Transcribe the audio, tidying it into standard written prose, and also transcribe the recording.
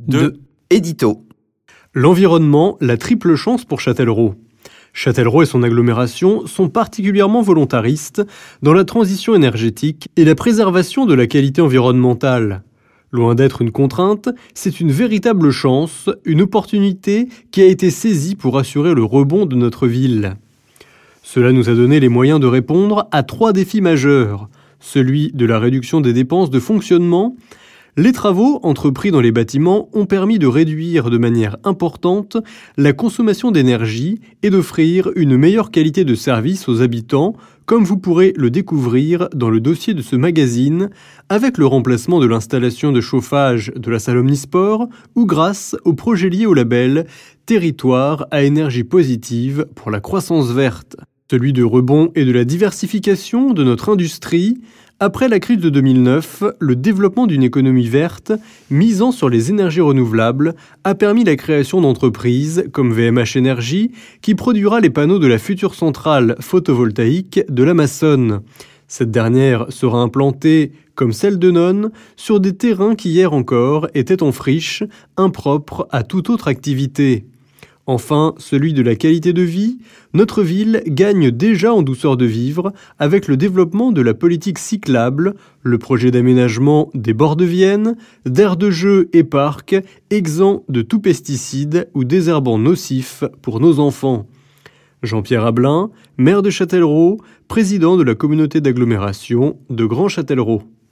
2. Édito. L'environnement, la triple chance pour Châtellerault. Châtellerault et son agglomération sont particulièrement volontaristes dans la transition énergétique et la préservation de la qualité environnementale. Loin d'être une contrainte, c'est une véritable chance, une opportunité qui a été saisie pour assurer le rebond de notre ville. Cela nous a donné les moyens de répondre à 3 défis majeurs. Celui de la réduction des dépenses de fonctionnement. Les travaux entrepris dans les bâtiments ont permis de réduire de manière importante la consommation d'énergie et d'offrir une meilleure qualité de service aux habitants, comme vous pourrez le découvrir dans le dossier de ce magazine, avec le remplacement de l'installation de chauffage de la salle Omnisport ou grâce au projet lié au label Territoire à énergie positive pour la croissance verte. Celui de rebond et de la diversification de notre industrie. Après la crise de 2009, le développement d'une économie verte, misant sur les énergies renouvelables, a permis la création d'entreprises comme VMH Énergie, qui produira les panneaux de la future centrale photovoltaïque de l'Amazone. Cette dernière sera implantée, comme celle de Nonne, sur des terrains qui hier encore étaient en friche, impropres à toute autre activité. Enfin, celui de la qualité de vie, notre ville gagne déjà en douceur de vivre avec le développement de la politique cyclable, le projet d'aménagement des bords de Vienne, d'aires de jeux et parcs exempts de tout pesticide ou désherbant nocif pour nos enfants. Jean-Pierre Ablin, maire de Châtellerault, président de la communauté d'agglomération de Grand Châtellerault.